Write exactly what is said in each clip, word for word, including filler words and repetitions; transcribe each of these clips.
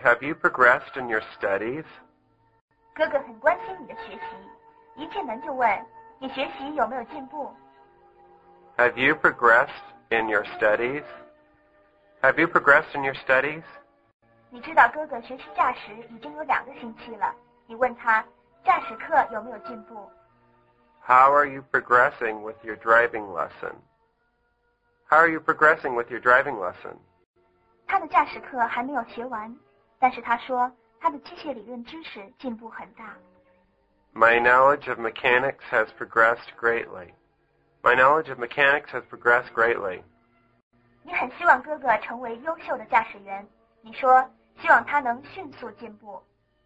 Have you progressed in your studies? 哥哥很关心你的学习，一进门就问你学习有没有进步。 Have you progressed in your studies? Have you progressed in your studies? 你知道哥哥学习驾驶已经有两个星期了，你问他驾驶课有没有进步。 How are you progressing with your driving lesson? How are you progressing with your driving lesson? 他的驾驶课还没有学完，但是他说他的机械理论知识进步很大。 My knowledge of mechanics has progressed greatly. My knowledge of mechanics has progressed greatly. 你很希望哥哥成为优秀的驾驶员，你说希望他能迅速进步。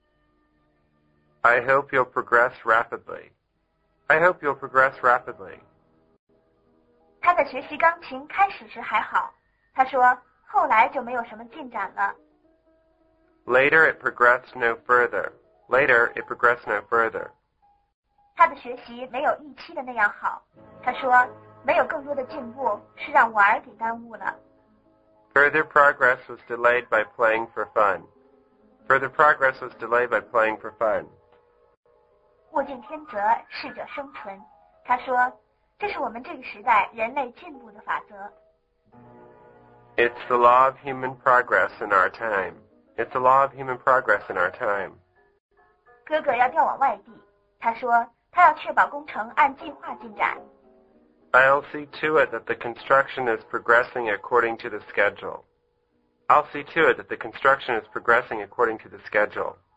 I hope you'll progress rapidly. I hope you'll progress rapidly. 他在学习钢琴开始时还好，他说后来就没有什么进展了。 Later it progressed no further. Later it progressed no further. 他的学习没有预期的那样好，他说没有更多的进步是让玩儿给耽误了。 Further progress was delayed by playing for fun. Further progress was delayed by playing for fun. 物竞天择，适者生存。他说这是我们这个时代人类进步的法则。 It's the law of human progress in our time. It's the law of human progress in our time. 哥哥要调往外地，他说他要确保工程按计划进展。 I'll see to it that the construction is progressing according to the schedule. I'll see to it that the construction is progressing according to the schedule.